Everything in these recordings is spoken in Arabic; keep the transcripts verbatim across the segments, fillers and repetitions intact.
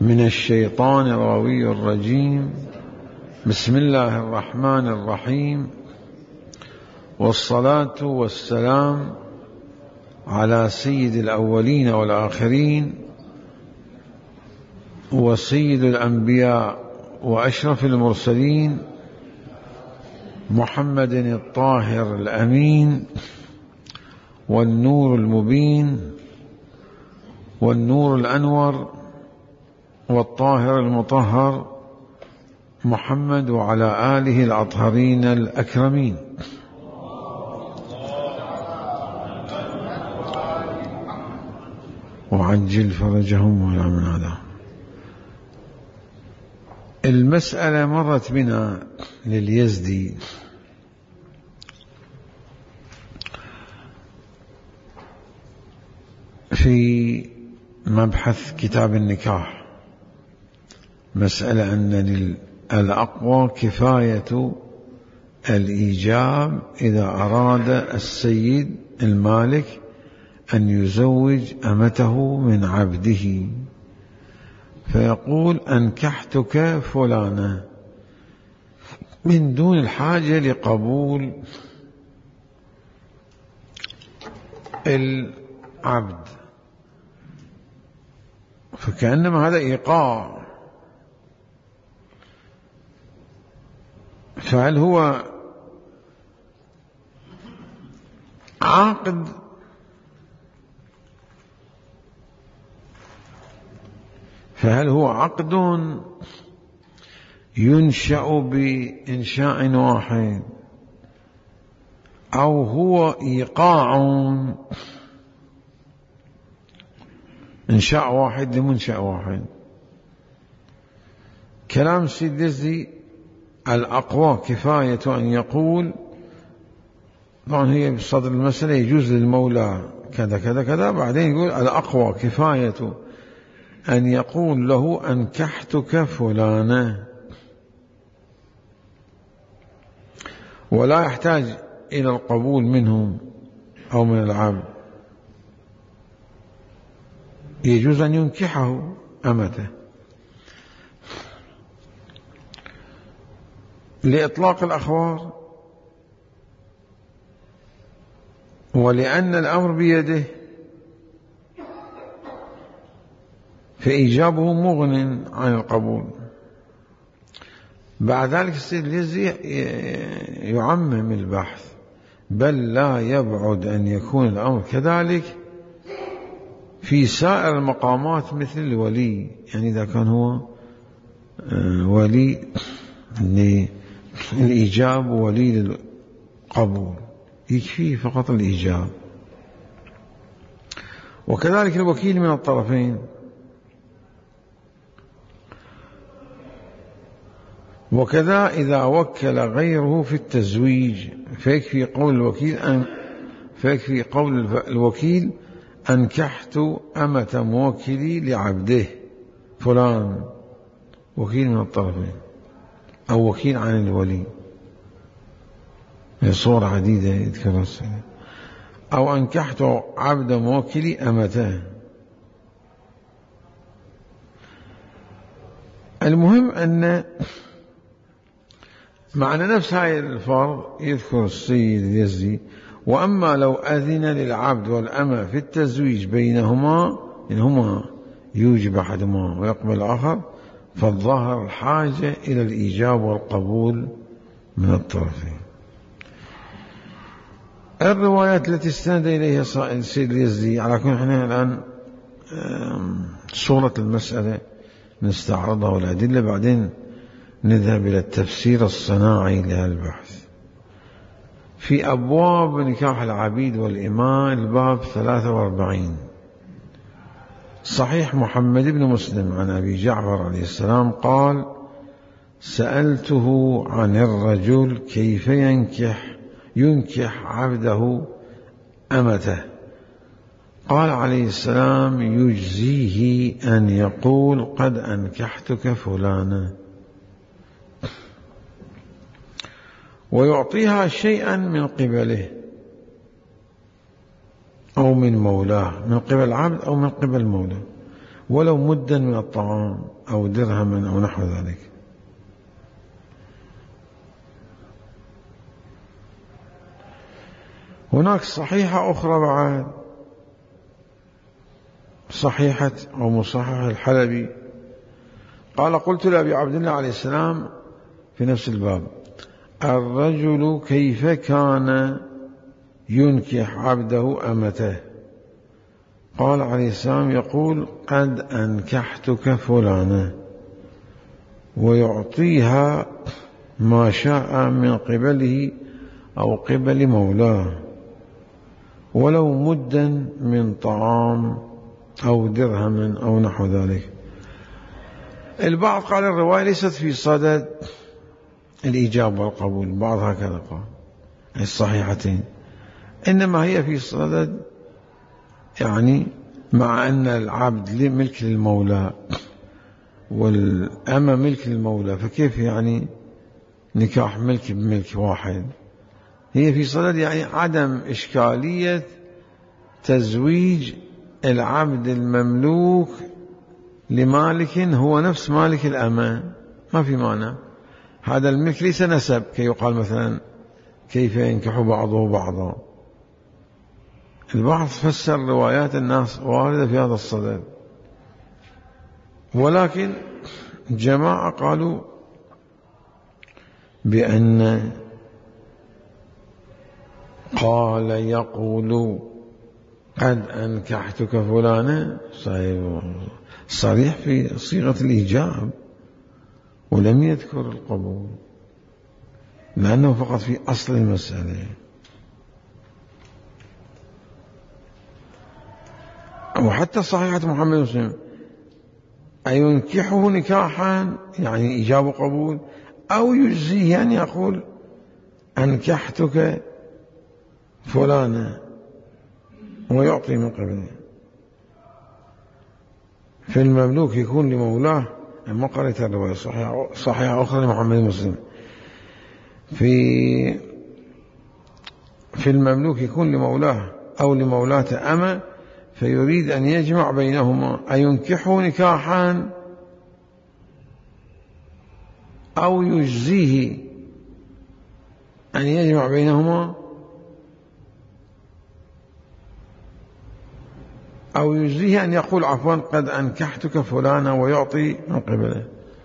من الشيطان الغوي الرجيم. بسم الله الرحمن الرحيم، والصلاة والسلام على سيد الأولين والآخرين وسيد الأنبياء وأشرف المرسلين محمد الطاهر الأمين، والنور المبين والنور الأنور والطاهر المطهر محمد وعلى آله الأطهرين الأكرمين. وعجل فرجهم ولا من عذاب. المسألة مرت بنا لليزدي في مبحث كتاب النكاح، مسألة أن الأقوى كفاية الإيجاب إذا أراد السيد المالك أن يزوج أمته من عبده، فيقول أنكحتك فلانة من دون الحاجة لقبول العبد، فكأنما هذا إيقاع. فهل هو عقد فهل هو عقد ينشأ بإنشاء واحد، أو هو إيقاع إنشاء واحد لمنشأ واحد؟ كلام السيد اليزدي الأقوى كفاية أن يقول، طبعا هي بصدر المسألة يجوز للمولى كذا كذا كذا، بعدين يقول الأقوى كفاية أن يقول له أنكحتك فلانة، ولا يحتاج إلى القبول منهم أو من العبد، يجوز أن ينكحه أمته لإطلاق الأخبار، ولأن الأمر بيده فإيجابه مغن عن القبول. بعد ذلك السيد اليزدي يعمم البحث، بل لا يبعد أن يكون الأمر كذلك في سائر المقامات مثل الولي، يعني إذا كان هو ولي للإيجاب وولي للقبول يكفيه فقط الإيجاب، وكذلك الوكيل من الطرفين. وكذا إذا وكل غيره في التزويج فيكفي قول الوكيل أن فيكفي قول الوكيل أنكحت أمة موكلي لعبده فلان، وكيل من الطرفين أو وكيل عن الولي، هي صور عديدة يذكرها السيد، أو أنكحت عبد موكلي أمته. المهم أن معنى نفس هاي الفرض يذكر السيد اليزدي، وأما لو أذن للعبد والأمة في التزويج بينهما، إنهما يوجب أحدهما ويقبل الآخر، فالظاهر الحاجة إلى الإيجاب والقبول من الطرفين. الروايات التي استند إليها السيد اليزدي، على كل حال الآن صورة المسألة نستعرضها والأدلة، بعدين نذهب إلى التفسير الصناعي لهالبحث. في أبواب نكاح العبيد والإماء الباب ثلاثة وأربعين، صحيح محمد بن مسلم عن أبي جعفر عليه السلام قال: سألته عن الرجل كيف ينكح ينكح عبده أمته، قال عليه السلام: يجزيه أن يقول قد أنكحتك فلانا، ويعطيها شيئا من قبله أو من مولاه، من قبل العبد أو من قبل مولاه، ولو مدا من الطعام أو درهما أو نحو ذلك. هناك صحيحة أخرى بعد، صحيحة أو مصحح الحلبي، قال: قلت لأبي عبد الله عليه السلام في نفس الباب: الرجل كيف كان ينكح عبده أمته؟ قال عليه السلام: يقول: قد أنكحتك فلانة، ويعطيها ما شاء من قبله أو قبل مولاه، ولو مدا من طعام أو درهما أو نحو ذلك. البعض قال الرواية ليست في صدد الإيجاب والقبول، بعض هكذا قال الصحيحتين، إنما هي في صدد يعني مع أن العبد ملك للمولى والأمة ملك للمولى، فكيف يعني نكاح ملك بملك واحد؟ هي في صدد يعني عدم إشكالية تزويج العبد المملوك لمالك هو نفس مالك الأمة، ما في معنى. هذا الملك ليس نسب كي يقال مثلا كيف ينكح بعضه بعضا. البعض فسر روايات الناس واردة في هذا الصدد، ولكن جماعة قالوا بأن قال يقول قد أنكحتك فلانة صريح في صيغة الإيجاب، ولم يذكر القبول لأنه فقط في أصل المسألة. وحتى صحيحة محمد مسلم: أينكحه نكاحا يعني إيجاب وقبول، أو يجزيه أن يقول أنكحتك فلانة ويعطي من قبله. في المملوك يكون لمولاه، ما قرأت الرواية صحيحة, صحيحة أخرى لمحمد مسلم، في في المملوك يكون لمولاه أو لمولاة أمة، فيريد أن يجمع بينهما، أينكحه نكاحا أو يجزيه أن يجمع بينهما، أو يجزيه أن يقول عفوا قد أنكحتك فلانا ويعطي من قبله.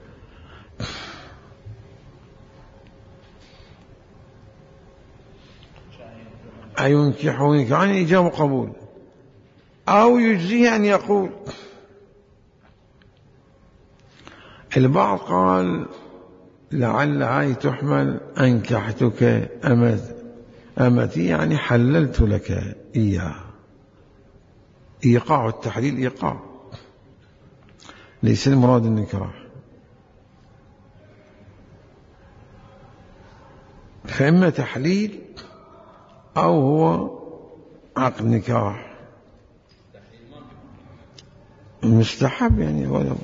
أينكحه نكاحا يعني إجابة قبول، أو يجزيه أن يقول. البعض قال لعل هاي تحمل أنكحتك أمتي يعني حللت لك إياه، إيقاع التحليل إيقاع، ليس المراد النكاح. فإما تحليل أو هو عقد نكاح مستحب يعني. ولو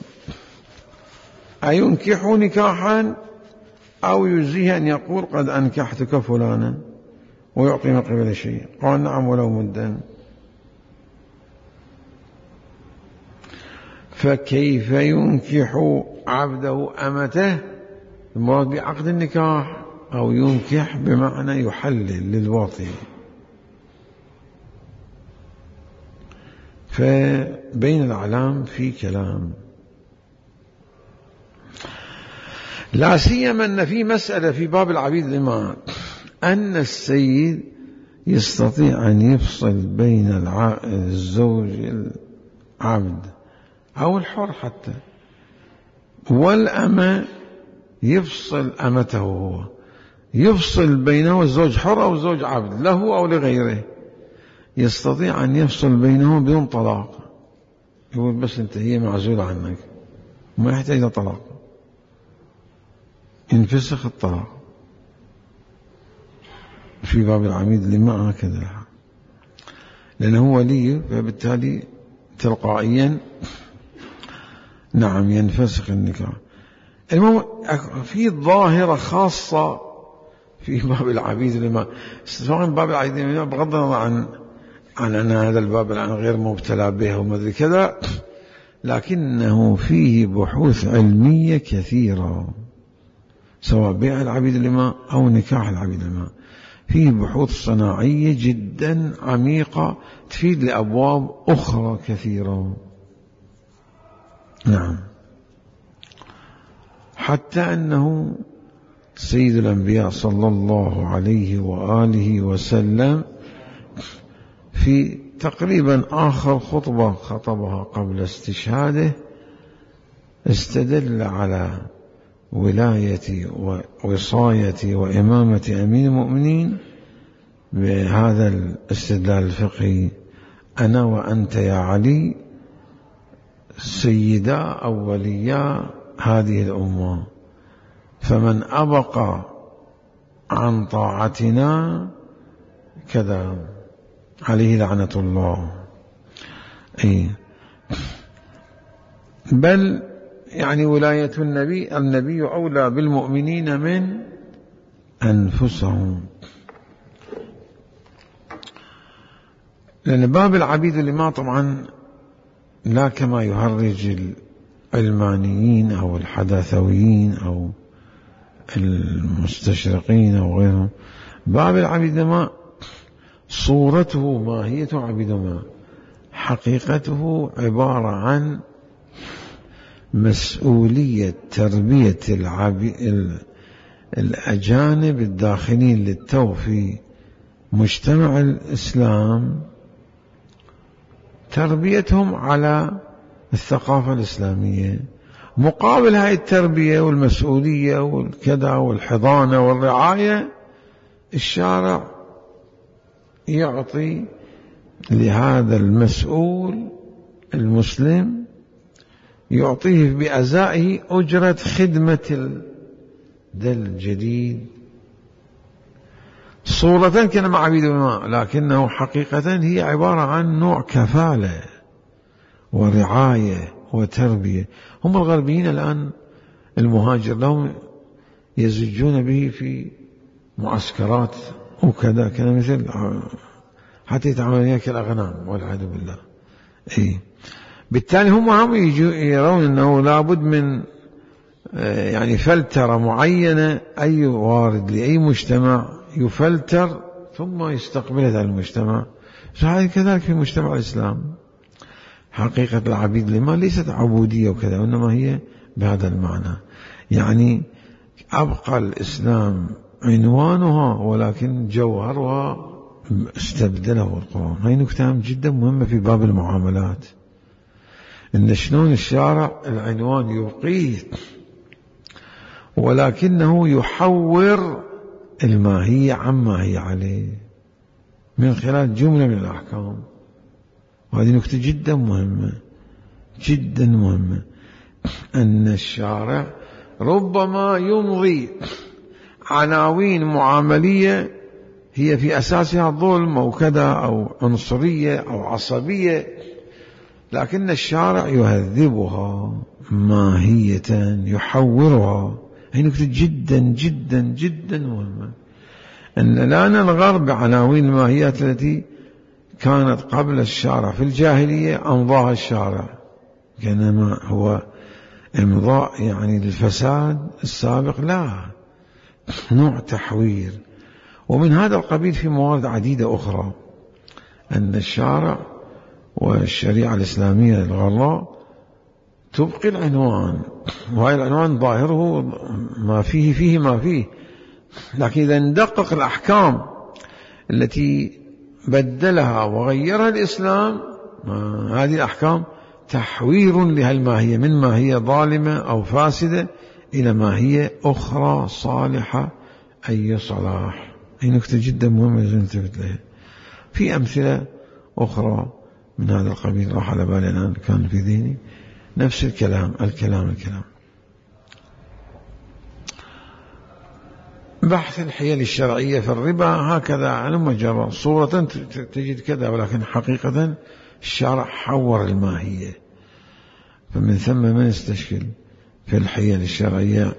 أينكح نكاحا أو يجزيه أن يقول قد أنكحتك فلانا ويعطي من قبل شيء. قال نعم ولو مدا. فكيف ينكح عبده أمته؟ المراد بعقد النكاح، أو ينكح بمعنى يحلل للواطي. فبين الأعلام في كلام، لا سيما أن في مسألة في باب العبيد الإماء أن السيد يستطيع أن يفصل بين الزوج العبد أو الحر حتى والأمة، يفصل أمته هو، يفصل بينه الزوج حر أو زوج عبد له أو لغيره، يستطيع أن يفصل بينهم بدون طلاق. يقول بس انت هي معزولة عنك، ما يحتاج إلى طلاق، ينفسخ الطلاق. في باب العبيد الإماء هكذا، لأنه ولي، فبالتالي تلقائيا نعم ينفسخ النكاح. المهم في ظاهرة خاصة في باب العبيد الإماء، سواء باب العبيد الإماء بغض النظر عن عن أن هذا الباب الآن غير مبتلى به وما ذي كذا، لكنه فيه بحوث علمية كثيرة، سواء بيع العبيد الإماء أو نكاح العبيد الإماء، فيه بحوث صناعية جدا عميقة تفيد لأبواب أخرى كثيرة. نعم، حتى أنه سيد الأنبياء صلى الله عليه وآله وسلم في تقريبا آخر خطبة خطبها قبل استشهاده استدل على ولاية ووصاية وإمامة أمين المؤمنين بهذا الاستدلال الفقهي: أنا وأنت يا علي سيدا أو وليا هذه الأمة، فمن أبقى عن طاعتنا كذا عليه لعنة الله. أي بل يعني ولاية النبي النبي أولى بالمؤمنين من أنفسهم، لأن باب العبيد الإماء طبعا لا كما يهرج العلمانيين أو الحداثويين أو المستشرقين أو غيرهم. باب العبيد الإماء صورته ماهية عبيد الإماء، حقيقته عبارة عن مسؤولية تربية الأجانب الداخلين للتو في مجتمع الإسلام، تربيتهم على الثقافة الإسلامية. مقابل هاي التربية والمسؤولية والكذا والحضانة والرعاية، الشارع يعطي لهذا المسؤول المسلم، يعطيه بأزائه أجرة خدمة الدل الجديد، صورة كان مع عبيد الإماء، لكنه حقيقة هي عبارة عن نوع كفالة ورعاية وتربية. هم الغربيين الآن المهاجر لهم يزجون به في معسكرات وكذا كذا، مثل حتى يتعاملون وياك الأغنام والعياذ بالله. إيه، بالتالي هم هم يرون أنه لابد من يعني فلترة معينة، أي وارد لأي مجتمع يفلتر ثم يستقبل هذا المجتمع. فهذا كذلك في مجتمع الإسلام. حقيقة العبيد الإماء ليست عبودية وكذا، وإنما هي بهذا المعنى، يعني أبقى الإسلام عنوانها ولكن جوهرها استبدله القرآن. هاي نكتة جدا مهمة في باب المعاملات، إن شلون الشارع العنوان يبقيه ولكنه يحور الماهية عما هي عليه من خلال جملة من الأحكام. وهذه نكتة جدا مهمة جدا مهمة، أن الشارع ربما يمضي عناوين معاملية هي في أساسها ظلم أو كذا أو عنصرية أو عصبية، لكن الشارع يهذبها ماهية يحورها. هي نكتة جدا جدا جدا مهمة، أن لا ننغر بعناوين الماهيات التي كانت قبل الشارع في الجاهلية أمضاها الشارع، كانما هو امضاء يعني للفساد السابق، لا، نوع تحوير. ومن هذا القبيل في موارد عديدة أخرى، أن الشارع والشريعة الإسلامية الغراء تبقي العنوان، وهذا العنوان ظاهره ما فيه فيه ما فيه، لكن إذا ندقق الأحكام التي بدلها وغيرها الإسلام، هذه الأحكام تحوير لهالماهية من ماهية ظالمة أو فاسدة إلى ماهية أخرى صالحة أي صلاح. هي نكتة جدا مهمة لازم نلتفت لها. في أمثلة أخرى من هذا القبيل راح على بالي الآن، كان في ذهني نفس الكلام الكلام الكلام بحث الحيل الشرعية في الربا هكذا على مجرد صورة تجد كذا، ولكن حقيقة الشرع حور الماهية. فمن ثم ما يستشكل في الحيل الشرعية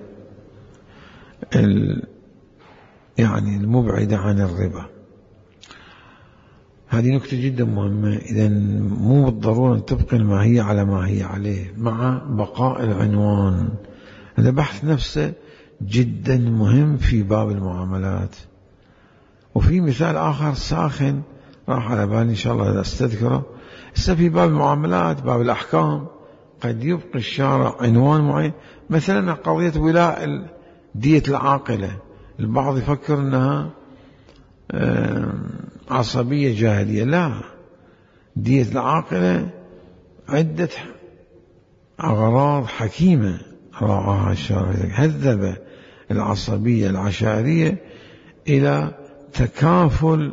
يعني المبعدة عن الربا. هذه نكتة جدا مهمة. إذا مو بالضرورة أن تبقي الماهية على ما هي عليه مع بقاء العنوان. هذا بحث نفسه جدا مهم في باب المعاملات. وفي مثال آخر ساخن راح على بالي إن شاء الله أستذكره. هسه في باب المعاملات باب الأحكام قد يبقي الشارع عنوان معين، مثلا قضية ولاء دية العاقلة. البعض يفكر أنها عصبية جاهلية، لا، دية العاقلة عدة أغراض حكيمة راعاها الشارع، هذب العصبية العشائرية إلى تكافل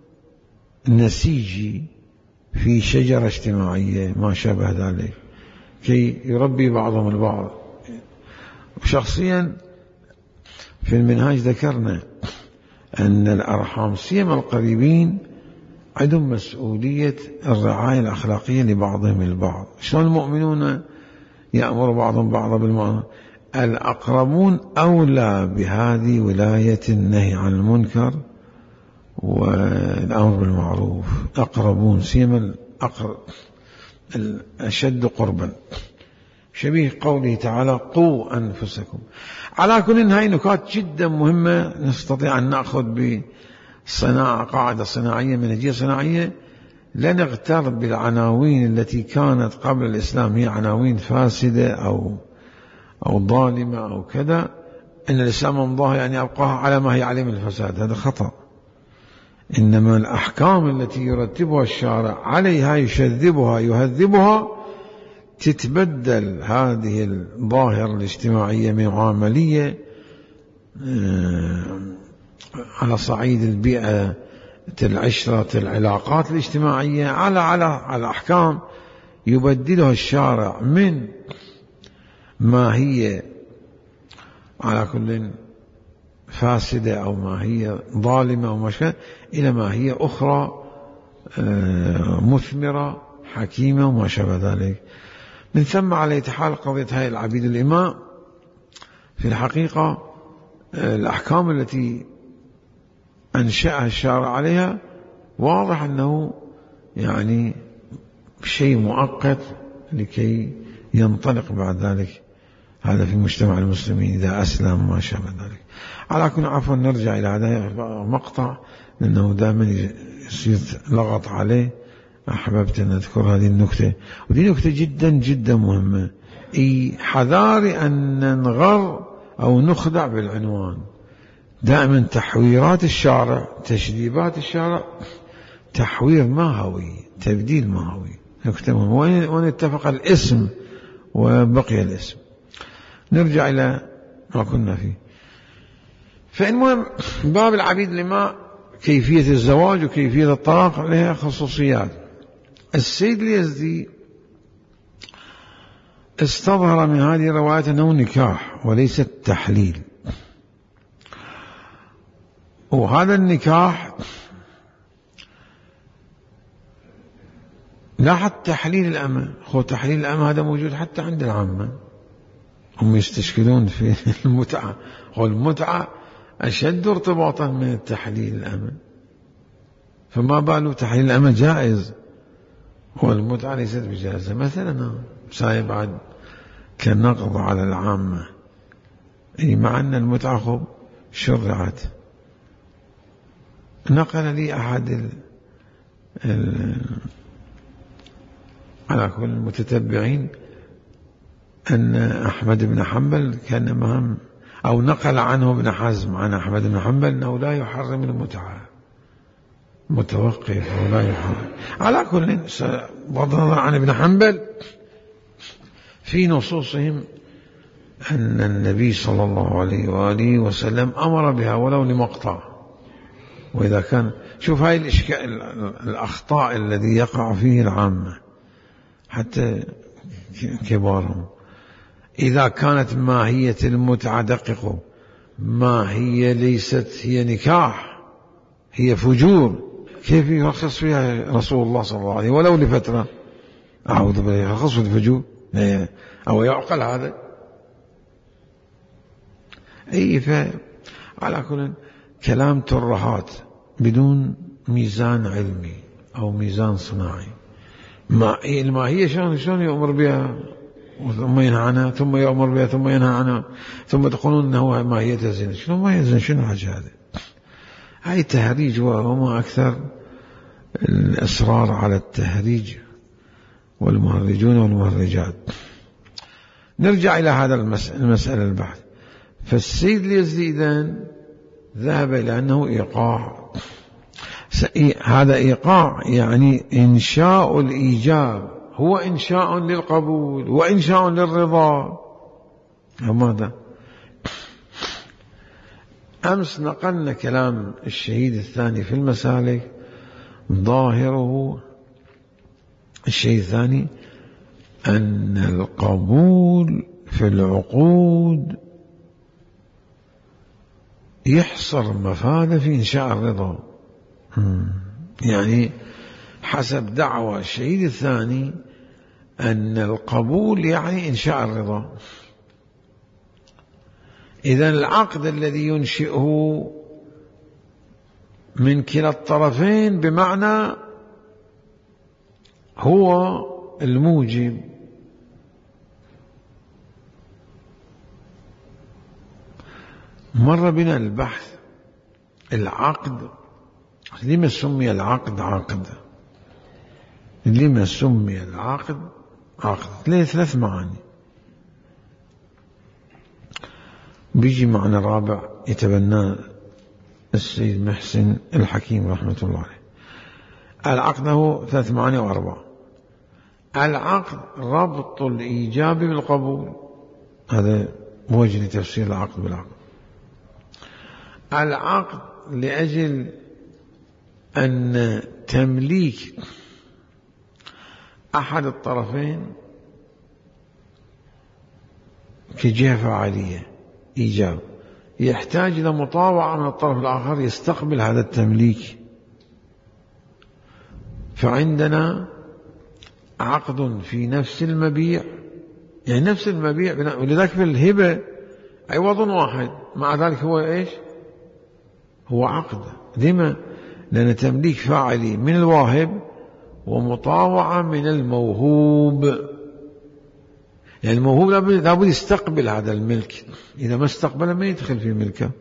نسيجي في شجرة اجتماعية ما شابه ذلك، كي يربي بعضهم البعض. وشخصيا في المنهاج ذكرنا أن الأرحام سيما القريبين عندهم مسؤولية الرعاية الأخلاقية لبعضهم البعض. شلون المؤمنون يأمر بعضهم بعضا بالمعروف، الأقربون أولى بهذه ولاية النهي عن المنكر والأمر بالمعروف. أقربون سيما الأقرب الأشد قربا، شبيه قوله تعالى قوا أنفسكم. على كل هاي نكات جدا مهمة نستطيع أن نأخذ بصناعة قاعدة صناعية منهجية صناعية. لا نغتر بالعناوين التي كانت قبل الإسلام هي عناوين فاسدة أو أو ظالمة أو كذا، إن الإسلام أمضاها يعني أبقاها على ما هي عليه من الفساد، هذا خطأ. إنما الأحكام التي يرتبها الشارع عليها يشذبها يهذبها تتبدل هذه الظاهرة الاجتماعية من معاملية على صعيد البيئة العشرة العلاقات الاجتماعية على على على أحكام يبدلها الشارع من ما هي على كل فاسدة أو ما هي ظالمة أو مشكلة إلى ما هي أخرى مثمرة حكيمة وما شابه ذلك. من ثم على حال قضية هاي العبيد الإماء في الحقيقة الأحكام التي أنشأها الشارع عليها واضح أنه يعني شيء مؤقت لكي ينطلق بعد ذلك هذا في مجتمع المسلمين إذا أسلم ما شابه ذلك. على كل عفوا نرجع إلى هذا مقطع لأنه دائما يصير لغط عليه، أحببت أن أذكر هذه النكتة، ودي نكتة جدا جدا مهمة. إي حذار أن ننغر أو نخدع بالعنوان. دائما تحويرات الشارع تشذيبات الشارع تحوير ماهوي تبديل ماهوي، نكتة مهمة. وين اتفق الاسم وبقي الاسم. نرجع إلى ما كنا فيه. فالمهم باب العبيد الإماء كيفية الزواج وكيفية الطلاق لها خصوصيات. السيد اليزدي استظهر من هذه الروايات أنه نكاح وليس التحليل، وهذا النكاح لا حتى تحليل الأمة. هو تحليل الأمة هذا موجود حتى عند العامة، هم يستشكلون في المتعة. هو المتعة أشد ارتباطا من التحليل الأمة، فما باله تحليل الأمة جائز والمتعة ليست بجائزة. مثلا سايب بعد كالنقض على العامة، أي مع أن المتعة خب شرعت. نقل لي أحد ال ال على كل المتتبعين أن أحمد بن حنبل كان مهم، أو نقل عنه ابن حزم عن أحمد بن حنبل أنه لا يحرم المتعة، متوقف ولا يحرم. على كل بغض النظر عن ابن حنبل في نصوصهم أن النبي صلى الله عليه وآله وسلم أمر بها ولو لمقطع. وإذا كان شوف هاي الإشكال الأخطاء الذي يقع فيه العامة حتى كبارهم، إذا كانت ماهية المتعة دققوا ما هي ليست هي نكاح هي فجور، كيف يرخص فيها رسول الله صلى الله عليه ولو لفترة؟ أعوذ بالله، يرخص في الفجور أو يعقل هذا؟ أي فعلى كل كلام ترهات بدون ميزان علمي. أو ميزان صناعي. الماهية شلون شلون يأمر بها ثم ينهى عنها، ثم يأمر بها ثم ينهى عنها، ثم تقولون أنه ماهية زين؟ شنو ماهية زين؟ شنو الحاجة هذا؟ هاي تهريج، وما أكثر الإصرار على التهريج والمهرجون والمهرجات. نرجع إلى هذا المسألة البحث. فالسيد اليزدي إذن ذهب إلى أنه إيقاع. هذا إيقاع يعني إنشاء الإيجاب هو إنشاء للقبول وإنشاء للرضا. ماذا؟ أمس نقلنا كلام الشهيد الثاني في المسالك، ظاهره الشيء الثاني أن القبول في العقود يحصر مفاده في إنشاء الرضا. يعني حسب دعوى الشهيد الثاني أن القبول يعني إنشاء الرضا. إذن العقد الذي ينشئه من كلا الطرفين بمعنى هو الموجب. مر بنا البحث العقد، لما سمي العقد عقد؟ لما سمي العقد عقد؟ ليه؟ ثلاث معاني. بيجي معنى رابع يتبناه السيد محسن الحكيم رحمة الله عليه. العقد له ثلاث معاني وأربعة. العقد ربط الإيجاب بالقبول، هذا وجه لتفسير العقد بالعقد. العقد لأجل أن تمليك أحد الطرفين كجهة فعالية إيجاب يحتاج إلى مطاوعة من الطرف الآخر يستقبل هذا التمليك. فعندنا عقد في نفس المبيع، يعني نفس المبيع، ولذلك في الهبة عوض واحد، مع ذلك هو إيش؟ هو عقد. لما؟ لأن تمليك فاعلي من الواهب ومطاوعة من الموهوب. يعني الموهوب لابد يستقبل هذا الملك، إذا ما استقبله ما يدخل في ملكه.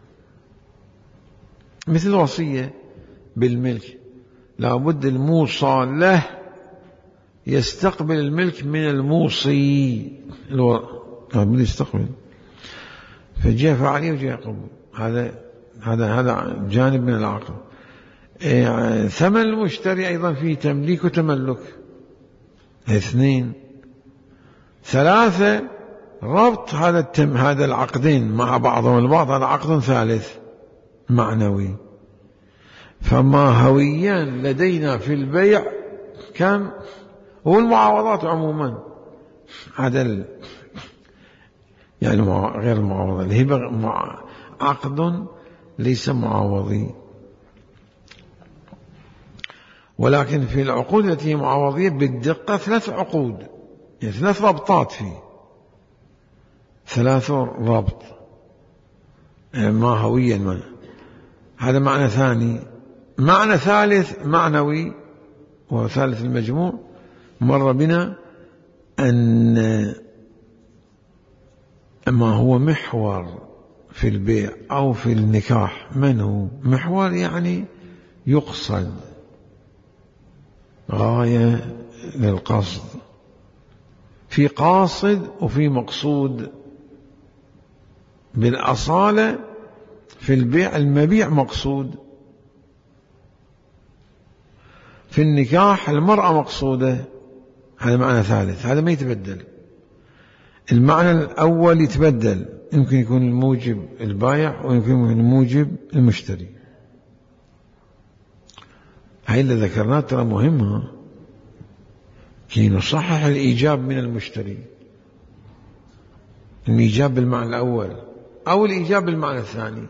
مثل الوصية بالملك، لابد الموصى له يستقبل الملك من الموصي، لابد يستقبل. فجاء فعليه وجاء قبول. هذا هذا هذا جانب من العقد. إيه ثمن المشتري أيضا فيه تمليك وتملك. اثنين. ثلاثة، ربط هذا التم هذا العقدين مع بعضهم البعض، هذا عقد ثالث معنوي. فما هويان لدينا في البيع كم؟ والمعاوضات عموما، هذا يعني غير المعاوضة. الهبة عقد ليس معاوضي، ولكن في العقود التي هي معاوضية بالدقة ثلاث عقود، يعني ثلاث ربطات فيه، ثلاث ربط يعني ما هويا ما. هذا معنى ثاني. معنى ثالث معنوي وثالث المجموع مر بنا أن ما هو محور في البيع أو في النكاح. من هو محور؟ يعني يقصد، غاية للقصد، في قاصد وفي مقصود. بالأصالة في البيع المبيع مقصود، في النكاح المرأة مقصودة. هذا معنى ثالث، هذا ما يتبدل. المعنى الأول يتبدل، يمكن يكون الموجب البائع ويمكن يكون الموجب المشتري. هاي اللي ذكرناه ترى مهمة كي نصحح الإيجاب من المشتري. الإيجاب بالمعنى الأول أو الإيجاب بالمعنى الثاني.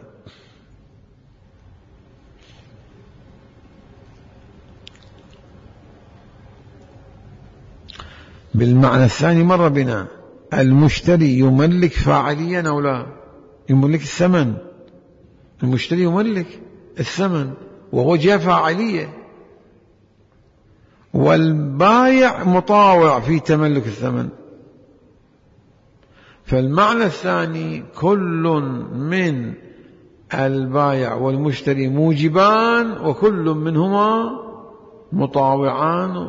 بالمعنى الثاني مر بنا المشتري يملك فاعليا أو لا؟ يملك الثمن. المشتري يملك الثمن وهو جهة فاعلية. والبايع مطاوع في تملك الثمن. فالمعنى الثاني كل من البايع والمشتري موجبان وكل منهما مطاوعان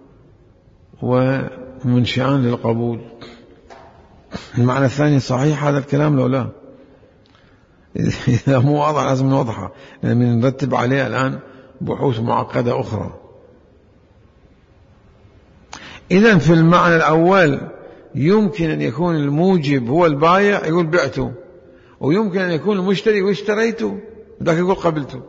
ومنشئان للقبول. المعنى الثاني صحيح هذا الكلام لو لا؟ إذا مو واضح لازم نوضحه، لأن نرتب عليه الآن بحوث معقدة أخرى. إذن في المعنى الأول يمكن أن يكون الموجب هو البايع يقول بعته، ويمكن أن يكون المشتري واشتريته ذاك يقول قبلته.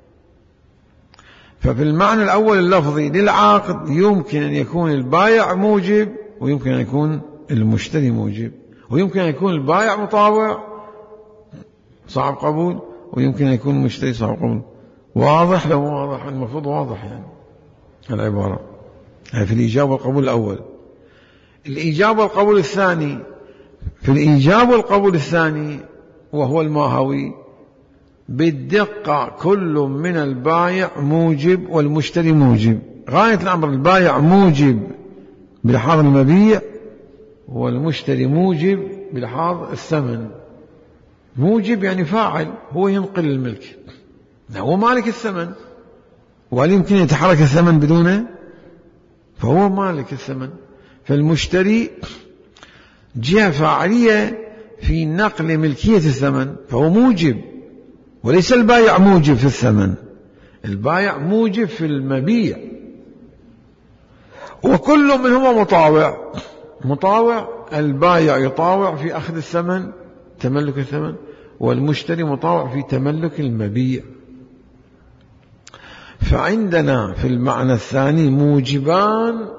ففي المعنى الأول اللفظي للعاقد يمكن أن يكون البايع موجب، ويمكن أن يكون المشتري موجب، ويمكن أن يكون البايع مطاوع صعب قبول، ويمكن أن يكون المشتري صعب قبول. واضح لو واضح؟ المفروض واضح يعني العبارة في الإيجاب والقبول الأول. الإيجاب والقبول الثاني، في الإيجاب والقبول الثاني وهو الماهوي بالدقة كل من البايع موجب والمشتري موجب. غاية الأمر البايع موجب بلحاظ المبيع والمشتري موجب بلحاظ الثمن. موجب يعني فاعل، هو ينقل الملك، هو مالك الثمن، وهل يمكن يتحرك الثمن بدونه؟ فهو مالك الثمن. فالمشتري جهة فاعلية في نقل ملكية الثمن، فهو موجب، وليس البايع موجب في الثمن، البايع موجب في المبيع. وكل منهما مطاوع. مطاوع البايع يطاوع في أخذ الثمن تملك الثمن، والمشتري مطاوع في تملك المبيع. فعندنا في المعنى الثاني موجبان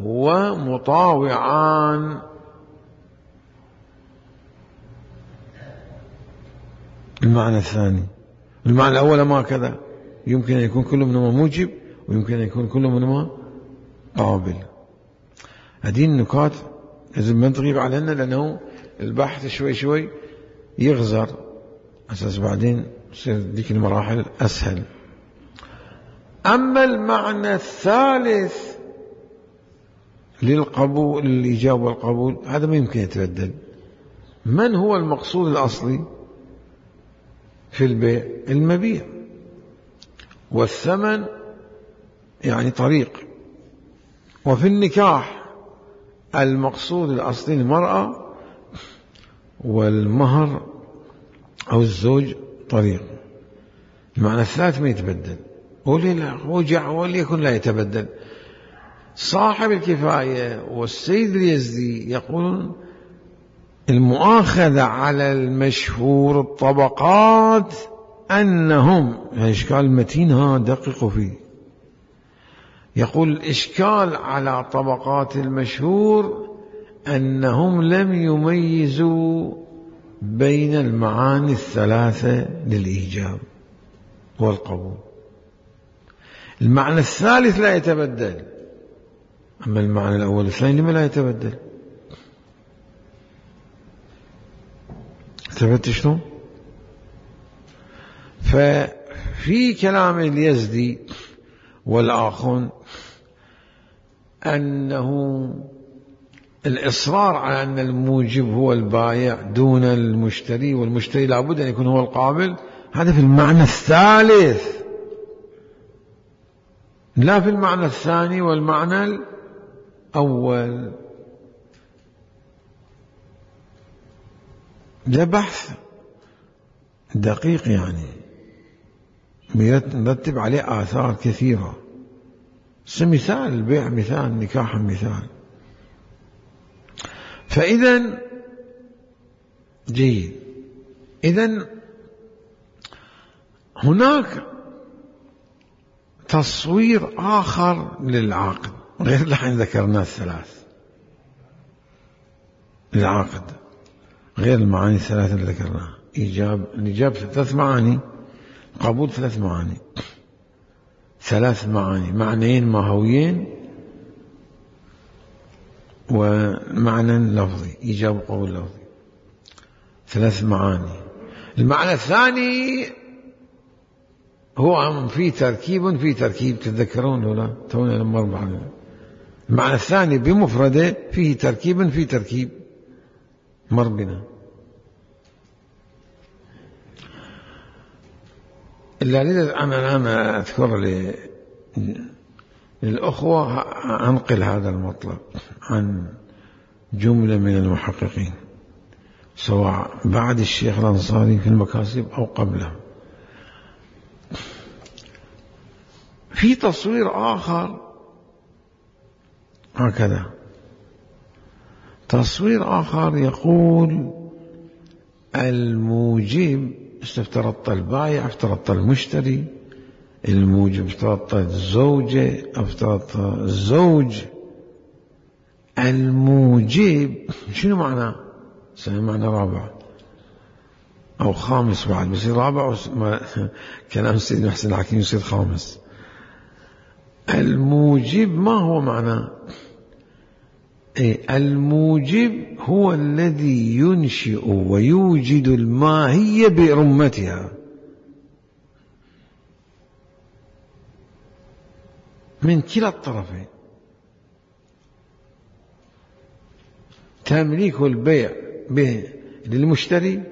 ومطاوعان. المعنى الثاني. المعنى الأول ما كذا، يمكن أن يكون كل منهما موجب ويمكن أن يكون كل منهما قابل. هذه النكات لازم ما تغيب علينا، لأنه البحث شوي شوي يغزر أساس بعدين تصير ذيك المراحل أسهل. أما المعنى الثالث للقبول، الإيجاب والقبول، هذا ما يمكن يتبدل. من هو المقصود الأصلي في البيع؟ المبيع، والثمن يعني طريق. وفي النكاح المقصود الأصلي المرأة، والمهر أو الزوج طريق. المعنى الثالث ما يتبدل، وليكن لا يتبدل. صاحب الكفاية والسيد اليزدي يقولون المؤاخذة على المشهور الطبقات أنهم، إشكال متين ها دققوا فيه، يقول الإشكال على طبقات المشهور أنهم لم يميزوا بين المعاني الثلاثة للإيجاب والقبول. المعنى الثالث لا يتبدل، أما المعنى الأول والثاني لما لا يتبدل؟ ثبت شنو؟ ففي كلام اليزدي والآخون أنه الإصرار على أن الموجب هو البايع دون المشتري، والمشتري لابد أن يكون هو القابل، هذا في المعنى الثالث، لا في المعنى الثاني والمعنى الأول. ده بحث دقيق يعني نرتب عليه آثار كثيرة. مثال البيع مثال، نكاح مثال. فإذا جيد، إذا هناك تصوير آخر للعقد غير اللي حين ذكرناه الثلاث. للعقد غير المعاني الثلاثة اللي ذكرناها. إيجاب، الإيجاب ثلاث معاني، قبول ثلاث معاني، ثلاث معاني، معنيين ماهويين ومعنى لفظي، إيجاب وقبول لفظي، ثلاث معاني. المعنى الثاني هو في تركيب في تركيب، تتذكرون ولا تونا لما أربعة. المعنى الثاني بمفرده فيه تركيب في تركيب مر بنا. اللي أريد أنا الآن أذكر للأخوة أنقل هذا المطلب عن جملة من المحققين سواء بعد الشيخ الأنصاري في المكاسب أو قبله. في تصوير آخر هكذا، تصوير آخر يقول الموجب افترضت البائع، افترضت المشتري، الموجب افترضت الزوجة، افترضت الزوج. الموجب شنو معناه؟ سنة معنى رابع أو خامس بعد، بيصير رابع كلام سيدنا محسن الحكيم يصير خامس. الموجب ما هو معناه؟ إيه؟ الموجب هو الذي ينشئ ويوجد الماهية برمتها من كلا الطرفين. تمليك البيع للمشتري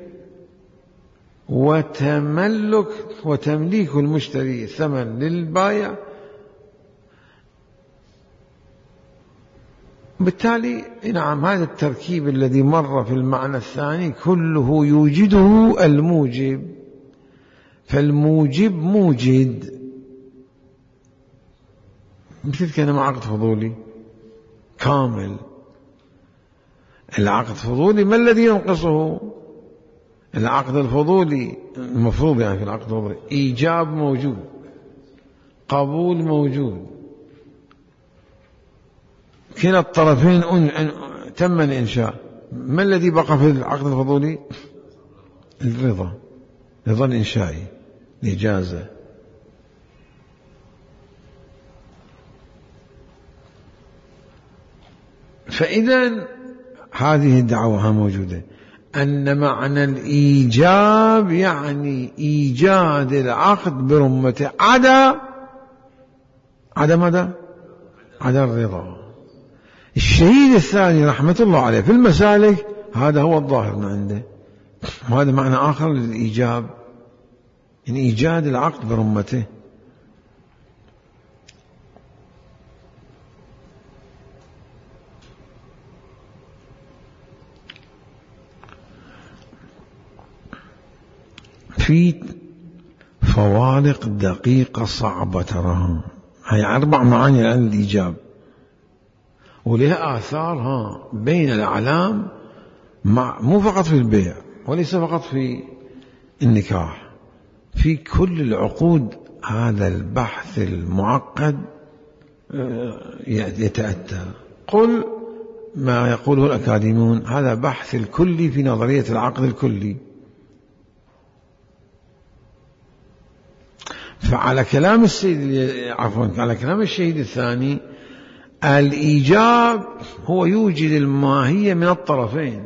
وتملك وتمليك المشتري ثمن للبائع. بالتالي نعم هذا التركيب الذي مر في المعنى الثاني كله يوجده الموجب. فالموجب موجد، مثل كان عقد فضولي كامل. العقد الفضولي ما الذي ينقصه؟ العقد الفضولي المفروض يعني في العقد الفضولي إيجاب موجود، قبول موجود، كلا الطرفين تم الإنشاء. ما الذي بقى في العقد الفضولي؟ الرضا، رضا الإنشائي، الإجازة. فإذا هذه الدعوة موجودة أن معنى الإيجاب يعني إيجاد العقد برمته عدا عدا ماذا؟ عدا الرضا. الشهيد الثاني رحمة الله عليه في المسالك هذا هو الظاهر من عنده، وهذا معنى آخر للإيجاب، يعني إيجاد العقد برمته. في فوارق دقيقة صعبة تراها، هي أربع معاني عن الإيجاب ولها آثار ها بين الأعلام، مع مو فقط في البيع وليس فقط في النكاح، في كل العقود. هذا البحث المعقد يتأتى. قل ما يقوله الأكاديميون هذا بحث الكلي في نظرية العقد الكلي. فعلى كلام السيد عفوا على كلام الشهيد الثاني الإيجاب هو يوجد الماهية من الطرفين،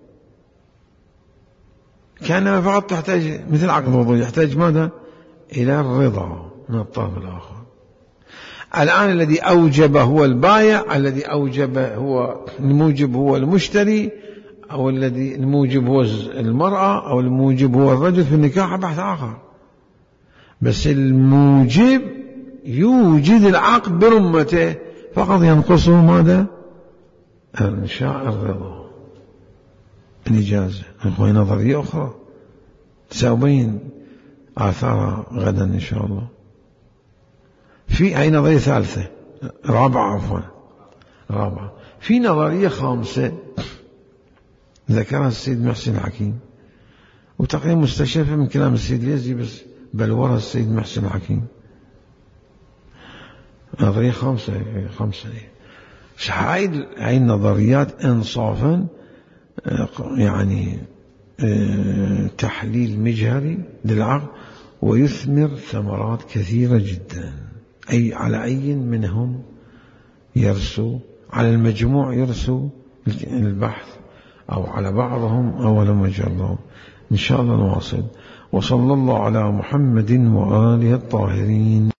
كأنما فقط تحتاج مثل عقد الوضوء يحتاج ماذا؟ إلى الرضا من الطرف الآخر. الآن الذي أوجب هو البائع، الذي أوجب هو الموجب هو المشتري، أو الذي الموجب هو المرأة، أو الموجب هو الرجل في النكاح بحث آخر. بس الموجب يوجد العقد برمته، فقط ينقصه ماذا؟ إنشاء الرضا، الإجازة. وهي نظرية أخرى سأبين آثارها غدا إن شاء الله. في أي نظرية ثالثة رابعة عفوا رابعة في نظرية خامسة ذكرها السيد محسن الحكيم، وتقريبا مستشفى من كلام السيد اليزي بس بل ورا السيد محسن الحكيم. نظرية خامسة خمسة هاي هاي النظريات إنصافا يعني تحليل مجهري للعقل ويثمر ثمرات كثيرة جدا. أي على أي منهم يرسو، على المجموع يرسو البحث، أو على بعضهم أو على مجرهم. إن شاء الله نواصل. وصلى الله على محمد وآله الطاهرين.